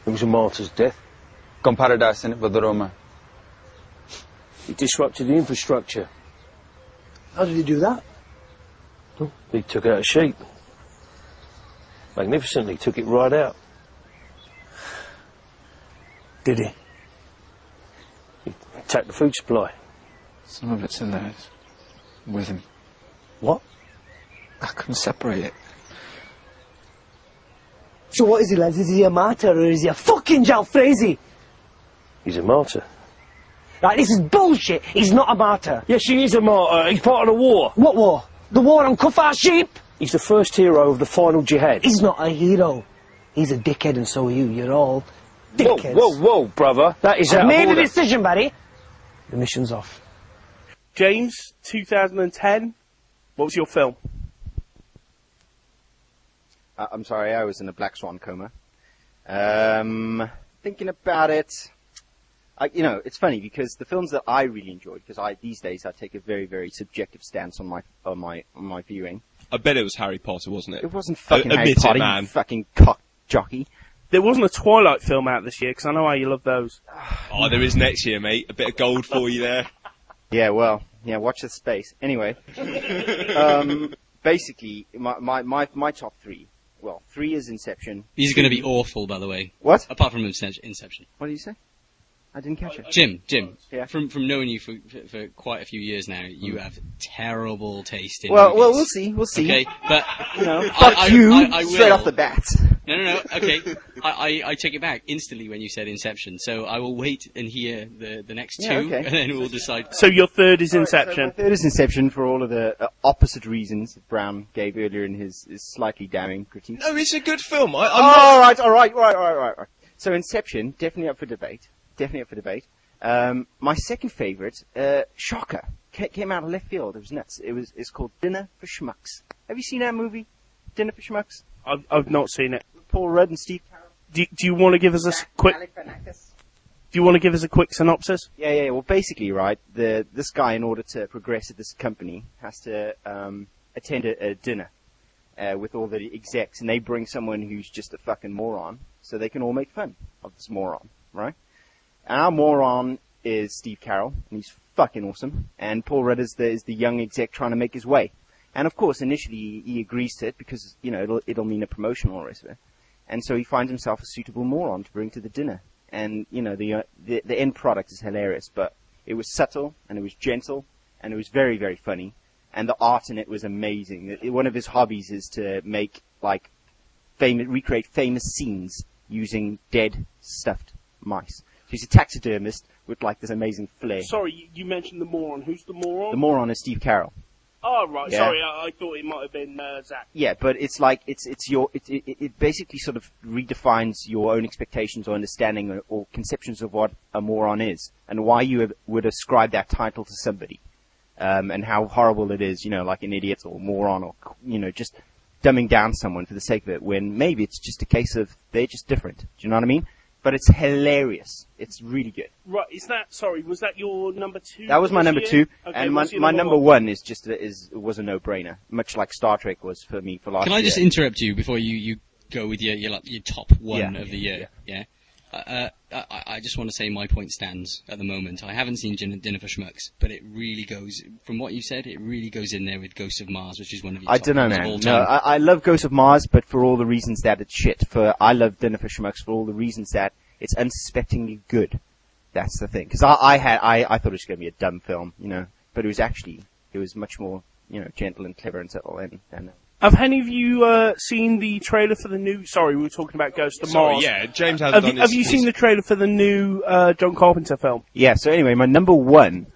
It was a martyr's death. Con paradise in it for the Roma. He disrupted the infrastructure. How did he do that? Well, he took out a sheep. Magnificently, took it right out. Did he? He attacked the food supply. Some of it's in there. It's with him. What? I couldn't separate it. So what is he, lads? Is he a martyr or is he a fucking jalfrezi? He's a martyr. Right, this is bullshit. He's not a martyr. Yes, he is a martyr. He's part of the war. What war? The war on Kufar sheep? He's the first hero of the final jihad. He's not a hero. He's a dickhead and so are you. You're all dickheads. Whoa, brother. That is out I've of made order. a decision, Barry. The mission's off. James, 2010. What was your film? I'm sorry, I was in a black swan coma. Thinking about it, it's funny because the films that I really enjoyed, because these days I take a very, very subjective stance on my viewing. I bet it was Harry Potter, wasn't it? It wasn't fucking Harry Admit it, Potter, man. you fucking cock jockey. There wasn't a Twilight film out this year, because I know how you love those. Oh, there is next year, mate. A bit of gold for you there. Yeah, watch the space. Anyway, basically, my top three. Well, 3 is Inception. These are going to be awful, by the way. What? Apart from Inception. What did you say? I didn't catch it. Jim. Yeah. From knowing you for quite a few years now, you have terrible taste in Well, movies. we'll see. Okay, but fuck you I will. straight off the bat. No. Okay, I take it back instantly when you said Inception. So I will wait and hear the next two, okay. and then we'll decide. So your third is Inception. So my third is Inception for all of the opposite reasons that Brown gave earlier in his slightly damning critique. No, it's a good film. All right. So Inception, definitely up for debate. My second favourite, shocker, came out of left field. It was nuts. It's called Dinner for Schmucks. Have you seen that movie, Dinner for Schmucks? I've not seen it. Paul Rudd and Steve Carell. Do you want to give us a quick? Do you want to give us a quick synopsis? Yeah. Well, basically, right, this guy, in order to progress at this company, has to attend a dinner with all the execs, and they bring someone who's just a fucking moron, so they can all make fun of this moron, right? And our moron is Steve Carell, and he's fucking awesome. And Paul Rudd is the young exec trying to make his way. And of course, initially he agrees to it because it'll mean a promotion and all the rest of it. And so he finds himself a suitable moron to bring to the dinner. And the end product is hilarious, but it was subtle and it was gentle and it was very, very funny. And the art in it was amazing. One of his hobbies is to make recreate famous scenes using dead stuffed mice. So he's a taxidermist with this amazing flair. Sorry, you mentioned the moron. Who's the moron? The moron is Steve Carell. Oh, right. Yeah. Sorry, I thought it might have been Zach. Yeah, but it's it basically sort of redefines your own expectations or understanding or conceptions of what a moron is and why you would ascribe that title to somebody, and how horrible it is, like an idiot or moron or just dumbing down someone for the sake of it when maybe it's just a case of they're just different. Do you know what I mean? But it's hilarious. It's really good. Right, was that your number 2? That was my number 2, okay, and my number 1 was a no-brainer, much like Star Trek was for me for last year. Can I just interrupt you before you go with your top one of the year? Yeah. I just want to say my point stands at the moment. I haven't seen Dinner for Schmucks, but it really goes, from what you said, it really goes in there with Ghosts of Mars, which is one of your I top don't know, ones of man. all No, time. I love Ghosts of Mars, but for all the reasons that it's shit. I love Dinner for Schmucks for all the reasons that it's unsuspectingly good. That's the thing. Because I thought it was going to be a dumb film, but it was much more, gentle and clever and subtle and Have any of you seen the trailer for the new... Sorry, we were talking about Ghost of Mars. Yeah, James hasn't done Have you seen the trailer for the new John Carpenter film? Yeah, so anyway, my number 1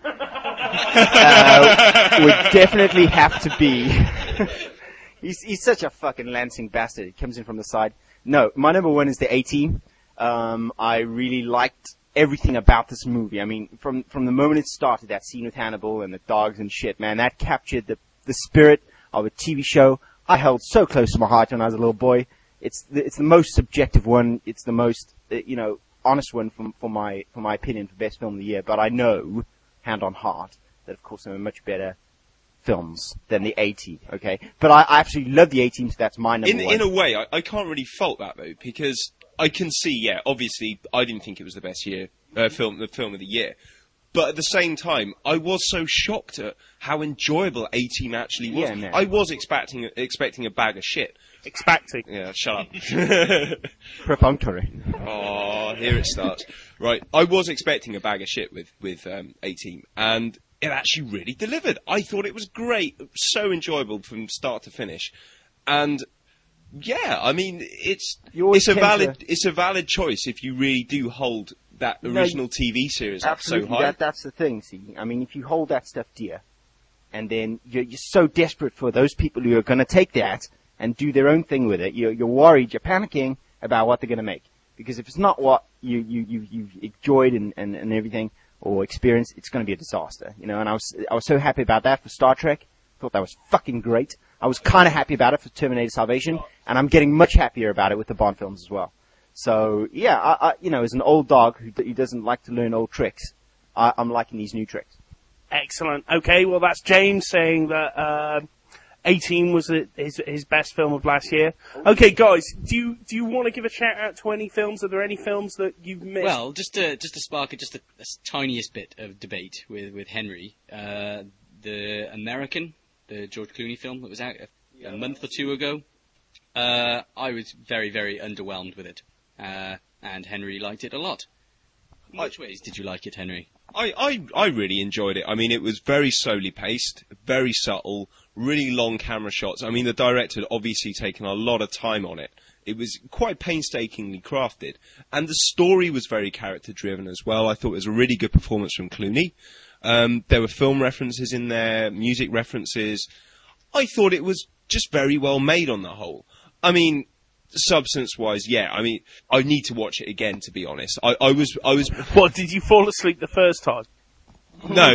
would definitely have to be... he's such a fucking lancing bastard. He comes in from the side. No, my number 1 is the A-Team. I really liked everything about this movie. I mean, from the moment it started, that scene with Hannibal and the dogs and shit, man, that captured the spirit of a TV show I held so close to my heart when I was a little boy. It's the most subjective one. It's the most, honest one for my opinion for best film of the year. But I know, hand on heart, that of course there are much better films than the A-Team, okay? But I absolutely love the A-Team, so that's my number 1. In a way, I can't really fault that though, because I can see, yeah, obviously, I didn't think it was the best film of the year. But at the same time, I was so shocked at how enjoyable A-Team actually was. Yeah, man. I was expecting a bag of shit. Expecting. Yeah, shut up. Perfunctory. Oh, here it starts. Right, I was expecting a bag of shit with A-Team, and it actually really delivered. I thought it was great, so enjoyable from start to finish, and yeah, I mean, it's a valid choice if you really do hold that original TV series up so Absolutely, high. that's the thing, see. I mean, if you hold that stuff dear, and then you're so desperate for those people who are going to take that and do their own thing with it, you're worried, you're panicking about what they're going to make. Because if it's not what you've enjoyed and everything, or experienced, it's going to be a disaster, you know. And I was so happy about that for Star Trek. Thought that was fucking great. I was kind of happy about it for Terminator Salvation, and I'm getting much happier about it with the Bond films as well. So yeah, I you know, as an old dog who doesn't like to learn old tricks, I'm liking these new tricks. Excellent. Okay, well, that's James saying that 18 was his best film of last year. Okay, guys, do you want to give a shout out to any films? Are there any films that you've missed? Well, just to spark the tiniest bit of debate with Henry, the American, the George Clooney film that was out a month or two ago, I was very, very underwhelmed with it, and Henry liked it a lot. In which ways did you like it, Henry? I really enjoyed it. I mean, it was very slowly paced, very subtle, really long camera shots. I mean, the director had obviously taken a lot of time on it. It was quite painstakingly crafted. And the story was very character-driven as well. I thought it was a really good performance from Clooney. There were film references in there, music references. I thought it was just very well made on the whole. I mean, substance-wise, yeah. I mean, I need to watch it again, to be honest. I was. What, did you fall asleep the first time? No.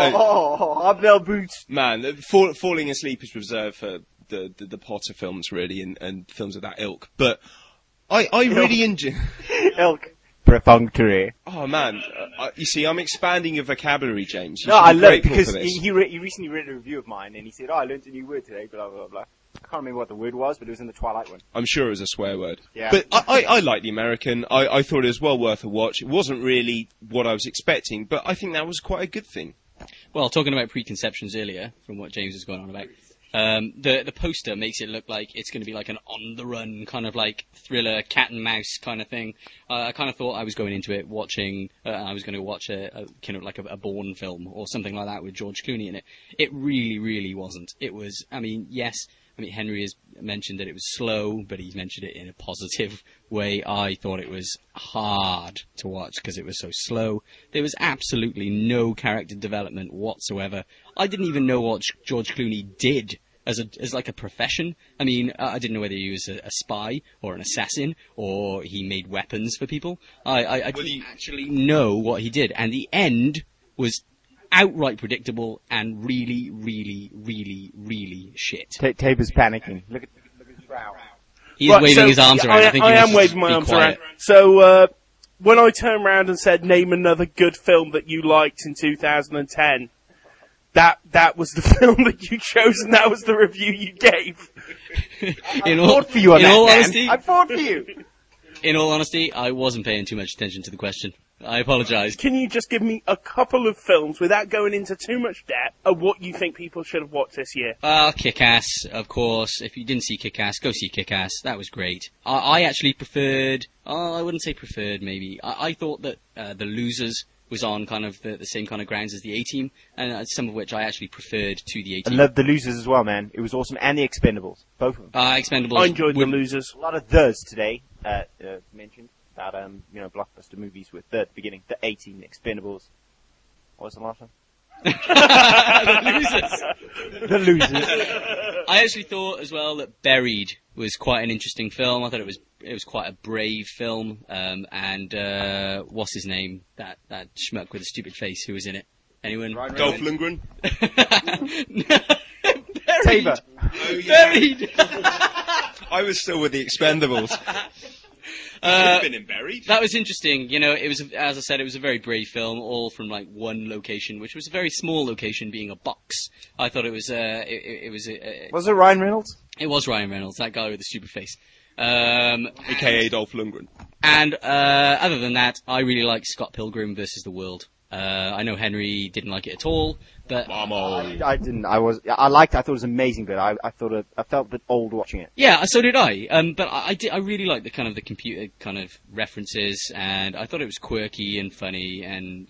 Abel Boots. Man, falling asleep is reserved for the Potter films, really, and films of that ilk. But I really enjoy. Ilk. Perfunctory. Oh man, you see, I'm expanding your vocabulary, James. You No, should I be love it grateful because for this. he recently read a review of mine and he said, I learned a new word today, blah, blah, blah. I can't remember what the word was, but it was in the Twilight one. I'm sure it was a swear word. Yeah. But I like The American. I thought it was well worth a watch. It wasn't really what I was expecting, but I think that was quite a good thing. Well, talking about preconceptions earlier, from what James was going on about, the poster makes it look like it's going to be like an on-the-run kind of like thriller, cat and mouse kind of thing. I kind of thought I was going into it watching, I was going to watch a kind of like a Bourne film or something like that with George Clooney in it. It really, really wasn't. It was, I mean, yes, Henry has mentioned that it was slow, but he's mentioned it in a positive way. I thought it was hard to watch because it was so slow. There was absolutely no character development whatsoever. I didn't even know what George Clooney did as like a profession. I mean, I didn't know whether he was a spy or an assassin or he made weapons for people. I didn't actually know what he did. And the end was outright predictable and really, really, really, really shit. Taber's panicking. Look at his brow. He is waving his arms around. I think he I wants am to waving my be arms quiet. around. So, when I turned around and said, name another good film that you liked in 2010, that was the film that you chose and that was the review you gave. In I fought for you on that, all man. honesty, I fought for you. In all honesty, I wasn't paying too much attention to the question. I apologise. Can you just give me a couple of films without going into too much depth of what you think people should have watched this year? Kick-Ass, of course. If you didn't see Kick-Ass, go see Kick-Ass. That was great. I actually preferred... I wouldn't say preferred, maybe. I thought that The Losers was on kind of the same kind of grounds as the A-Team, and some of which I actually preferred to the I A-Team. love The Losers as well, man. It was awesome. And The Expendables. Both of them. Expendables. I enjoyed The Losers. A lot of the's today, mentioned. About, blockbuster movies with the beginning, the 18 Expendables. What was the last one? The Losers. I actually thought as well that Buried was quite an interesting film. I thought it was quite a brave film. And what's his name? That schmuck with a stupid face who was in it? Anyone? Dolph Lundgren. Buried. Tabor. Buried. I was still with The Expendables. Could have been in Buried. That was interesting. You know, it was, as I said, it was a very brave film, all from like one location, which was a very small location, being a box. I thought it was. Was it Ryan Reynolds? It was Ryan Reynolds, that guy with the stupid face. AKA Dolph Lundgren. And other than that, I really like Scott Pilgrim versus the World. I know Henry didn't like it at all, but I didn't. I liked it. I thought it was amazing, but I felt a bit old watching it. yeah, so did I. But I really liked the computer kind of references, and I thought it was quirky and funny, and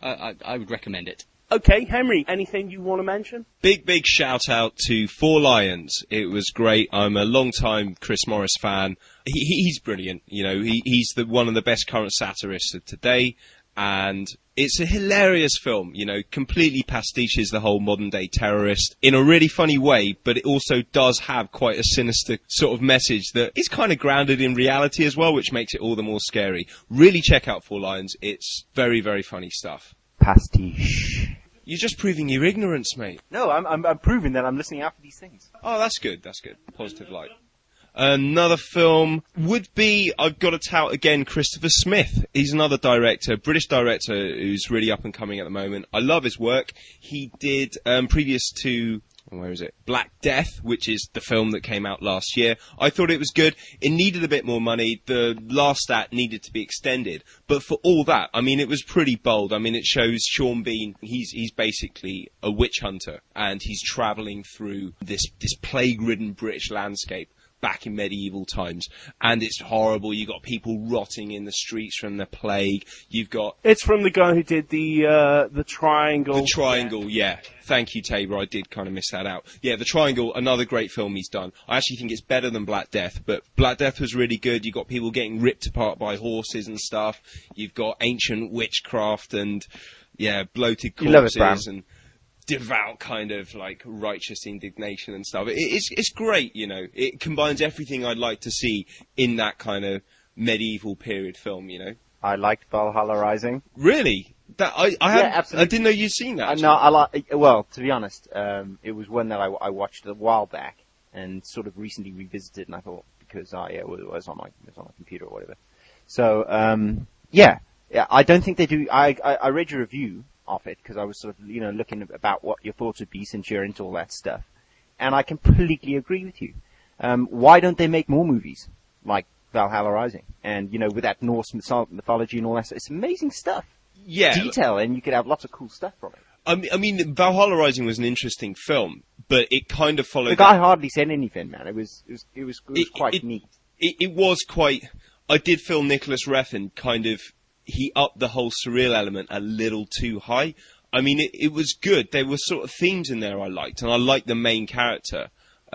I would recommend it. Okay, Henry, anything you want to mention? Big shout out to Four Lions. It was great. I'm a long time Chris Morris fan. He's brilliant. He's one of the best current satirists of today. And it's a hilarious film, completely pastiches the whole modern day terrorist in a really funny way, but it also does have quite a sinister sort of message that is kind of grounded in reality as well, which makes it all the more scary. Really check out Four Lions. It's very, very funny stuff. Pastiche. You're just proving your ignorance, mate. No, I'm proving that I'm listening out for these things. Oh, that's good. Positive light. Another film would be, I've got to tout again, Christopher Smith. He's another director, British director, who's really up and coming at the moment. I love his work. He did, previous to, Black Death, which is the film that came out last year. I thought it was good. It needed a bit more money. The last act needed to be extended. But for all that, it was pretty bold. It shows Sean Bean, he's basically a witch hunter, and he's travelling through this plague-ridden British landscape back in medieval times, and it's horrible. You've got people rotting in the streets from the plague. You've got... It's from the guy who did the Triangle. The Triangle, yeah. Thank you, Tabor. I did kind of miss that out. Yeah, The Triangle, another great film he's done. I actually think it's better than Black Death, but Black Death was really good. You've got people getting ripped apart by horses and stuff. You've got ancient witchcraft and, bloated corpses and devout kind of righteous indignation and stuff. It's great, It combines everything I'd like to see in that kind of medieval period film, I liked Valhalla Rising. Really? I absolutely. I didn't know you'd seen that. No, well, to be honest, it was one that I watched a while back and sort of recently revisited, and I thought, because it was on my computer or whatever. So I don't think they do. I read your review of it because I was sort of looking about what your thoughts would be since you're into all that stuff, and I completely agree with you. Why don't they make more movies like Valhalla Rising and with that Norse mythology and all that stuff? It's amazing stuff. Yeah, detail, and you could have lots of cool stuff from it. Valhalla Rising was an interesting film, but it kind of followed. The guy hardly said anything, man. It was quite neat. It was quite. I did feel Nicholas Refn kind of. He upped the whole surreal element a little too high. It was good. There were sort of themes in there I liked, and I liked the main character,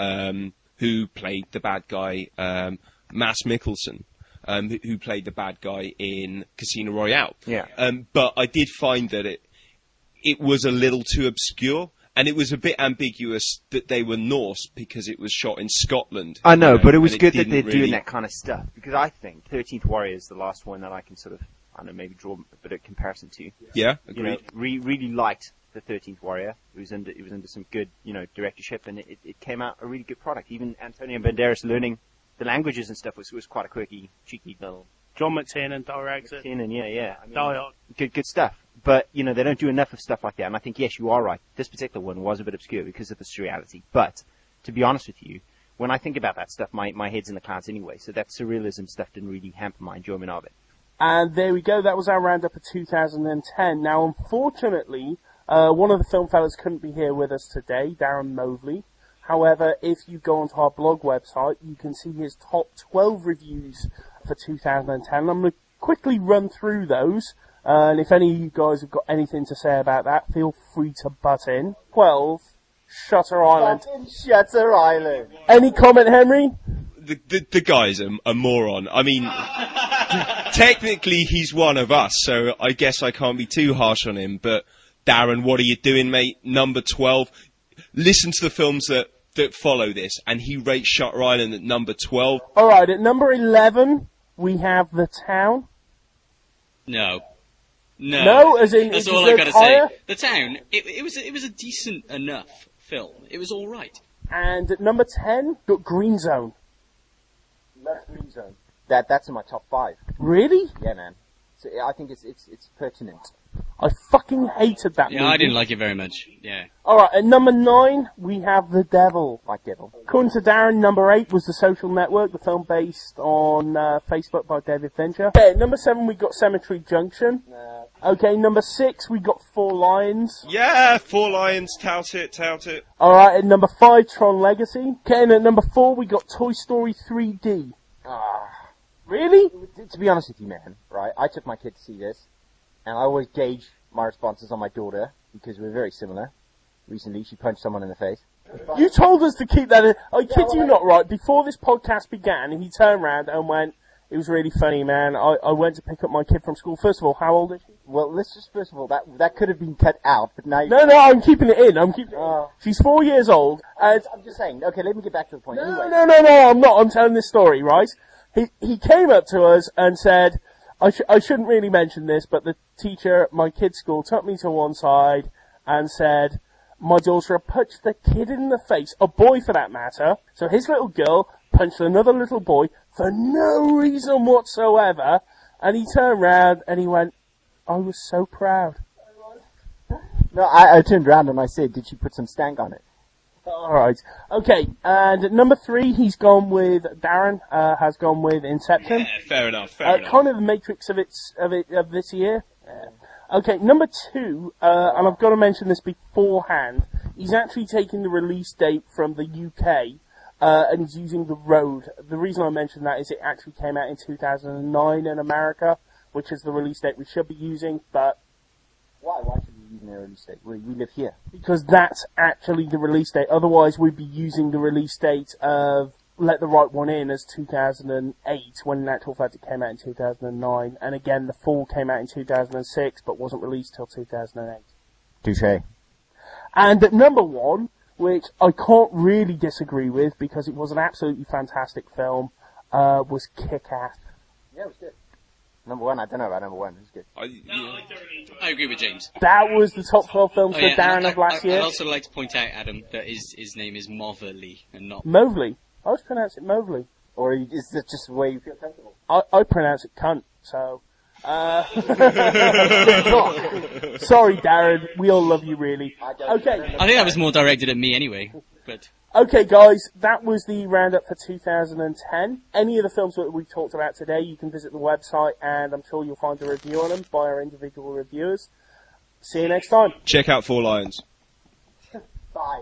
who played the bad guy, Mads Mikkelsen, who played the bad guy in Casino Royale. Yeah. But I did find that it was a little too obscure, and it was a bit ambiguous that they were Norse because it was shot in Scotland. I know, but it was good that they're doing that kind of stuff, because I think 13th Warrior is the last one that I can sort of, maybe draw a bit of comparison to. Yeah, agreed. Really liked the 13th Warrior. It was under some good, directorship, and it came out a really good product. Even Antonio Banderas learning the languages and stuff was quite a quirky, cheeky little. John McTiernan directed. Dialogue. Good stuff. But, they don't do enough of stuff like that. And I think, yes, you are right. This particular one was a bit obscure because of the surreality. But, to be honest with you, when I think about that stuff, my head's in the clouds anyway. So that surrealism stuff didn't really hamper my enjoyment of it. And there we go. That was our roundup of 2010. Now, unfortunately, one of the film fellas couldn't be here with us today, Darren Mobley. However, if you go onto our blog website, you can see his top 12 reviews for 2010. I'm going to quickly run through those. And if any of you guys have got anything to say about that, feel free to butt in. 12, Shutter Island. Shutter Island. Any comment, Henry? The guy's a moron. Technically he's one of us, so I guess I can't be too harsh on him. But Darren, what are you doing, mate? Number 12. Listen to the films that follow this, and he rates Shutter Island at number 12. All right, at number 11 we have The Town. No, as in that's all I gotta say. The Town. It was a decent enough film. It was all right. And at number 10, got Green Zone. Love Green Zone. That's in my top 5. Really? Yeah, man. So I think it's pertinent. I fucking hated that movie. Yeah, I didn't like it very much. Yeah. Alright, at number 9, we have The Devil. Like Devil. According to Darren, number 8 was The Social Network, the film based on Facebook by David Fincher. Okay, at number 7, we got Cemetery Junction. Okay, number 6, we got Four Lions. Yeah, Four Lions, tout it. Alright, at number 5, Tron Legacy. Okay, and at number 4, we got Toy Story 3D. Really? To be honest with you, man, right, I took my kid to see this, and I always gauge my responses on my daughter, because we're very similar. Recently, she punched someone in the face. You told us to keep that in. I kid you not, right? Before this podcast began, he turned around and went, it was really funny, man. I went to pick up my kid from school. First of all, how old is she? Well, let's just, first of all, that could have been cut out, but now... No, I'm keeping it in. She's 4 years old, and... I'm just saying, okay, let me get back to the point. No, anyway. no, I'm not. I'm telling this story, right? He came up to us and said, I shouldn't really mention this, but the teacher at my kid's school took me to one side and said, my daughter punched the kid in the face, a boy for that matter. So his little girl punched another little boy for no reason whatsoever, and he turned round and he went, I was so proud. No, I turned around and I said, did she put some stank on it? Alright. Okay, and at number 3, he's gone with, Darren, has gone with Inception. Yeah, fair enough. Kind of the Matrix of this year. Okay, number 2, and I've got to mention this beforehand, he's actually taking the release date from the UK, and he's using The Road. The reason I mention that is it actually came out in 2009 in America, which is the release date we should be using, but... Why should we be using their release date? We live here. Because that's actually the release date. Otherwise, we'd be using the release date of Let the Right One In as 2008, when in actual fact it came out in 2009. And again, The Fall came out in 2006, but wasn't released till 2008. Touché. And at number 1, which I can't really disagree with, because it was an absolutely fantastic film, was Kick-Ass. Yeah, it was good. Number 1, I don't know about number 1. It was good. I agree with James. That was the top 12 films for Darren of last year. I'd also like to point out, Adam, that his name is Moverly and not... Mobley. I always pronounce it Mobley. Or is that just the way you feel comfortable? I pronounce it cunt, so... Sorry, Darren. We all love you, really. Okay. I think that was more directed at me anyway, but... Okay, guys, that was the roundup for 2010. Any of the films that we talked about today, you can visit the website, and I'm sure you'll find a review on them by our individual reviewers. See you next time. Check out Four Lions. Bye.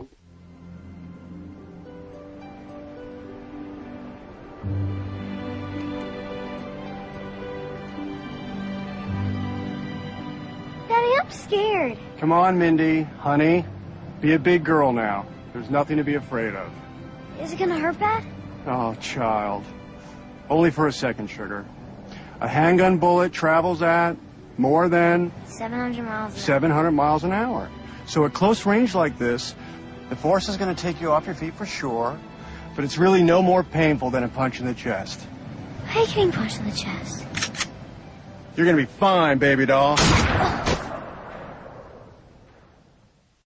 Daddy, I'm scared. Come on, Mindy, honey. Be a big girl now. There's nothing to be afraid of. Is it gonna hurt bad? Oh, child. Only for a second, sugar. A handgun bullet travels at more than 700 miles an hour. 700 miles an hour. So at close range like this, the force is going to take you off your feet for sure, but it's really no more painful than a punch in the chest. I hate getting punched in the chest. You're going to be fine, baby doll.